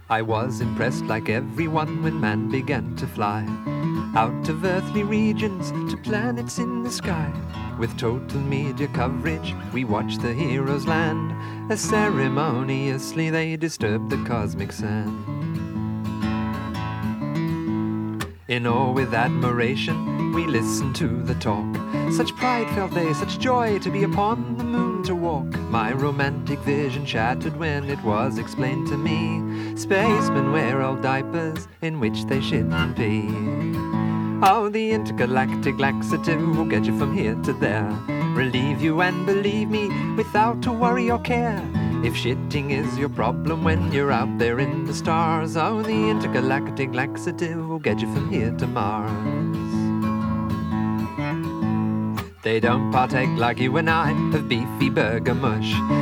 I was impressed like everyone when man began to fly out of earthly regions to planets in the sky. With total media coverage, we watched the heroes land as ceremoniously they disturbed the cosmic sand. In awe with admiration, we listened to the talk. Such pride felt they, such joy to be upon the moon to walk. My romantic vision shattered when it was explained to me spacemen wear old diapers in which they shit and pee. Oh, the intergalactic laxative will get you from here to there, relieve you and believe me without a worry or care. If shitting is your problem when you're out there in the stars, oh, the intergalactic laxative will get you from here to Mars. They don't partake like you and I of beefy burger mush.